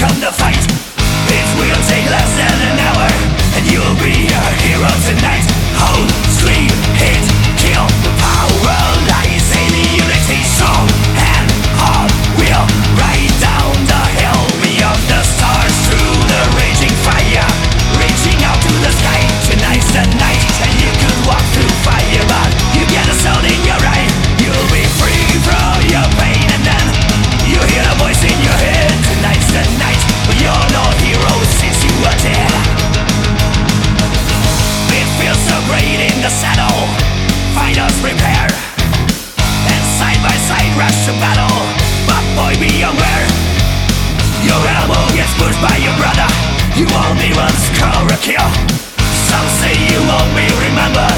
come to fight. It will take less than an hour, and you'll be a hero tonight. Hold, scream, hit, kill. The power lies in unity. Strong and hard will ride down the hill beyond the stars, through the raging fire, reaching out to the sky. Tonight's the night, and you could walk through fire, but you get a sound in your eye. You'll be free from your pain, and then you hear a voice in your head. Tonight's the night, but you're no hero since you were dead. It feels so great in the saddle. Fighters prepare, and side by side rush to battle. But boy, be aware, your elbow gets pushed by your brother. You only once score a kill. Some say you won't be remembered.